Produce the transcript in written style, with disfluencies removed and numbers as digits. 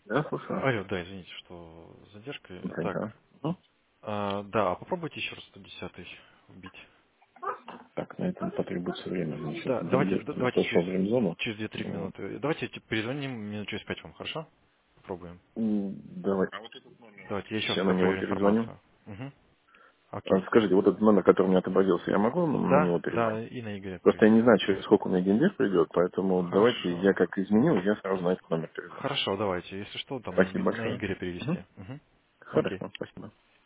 Да, слушаю. Алло, да, извините, что с задержкой. Так, Никогда. Ну, да, а попробуйте еще раз 110 вбить. так, на это потребуется время. Значит, Да, давайте, Бендер давайте зашел в времзону. через 2-3 Вот. минуты. Давайте перезвоним минут через 5 вам, хорошо? Попробуем. Давай. Давайте, я еще раз Я на него проверю перезвоню. информацию. Угу. Окей. Скажите, вот этот номер, который у меня отобразился, я могу на Да, него да, перезвонить? и на Игоря Просто я не перевести. знаю, через сколько у меня Гендер придет, поэтому давайте я Хорошо. как изменю, я сразу на этот номер перезвоню. Хорошо, давайте. Если что, там Спасибо На большое. Игоря Мгм. перевести. Угу. Окей. Хорошо, спасибо.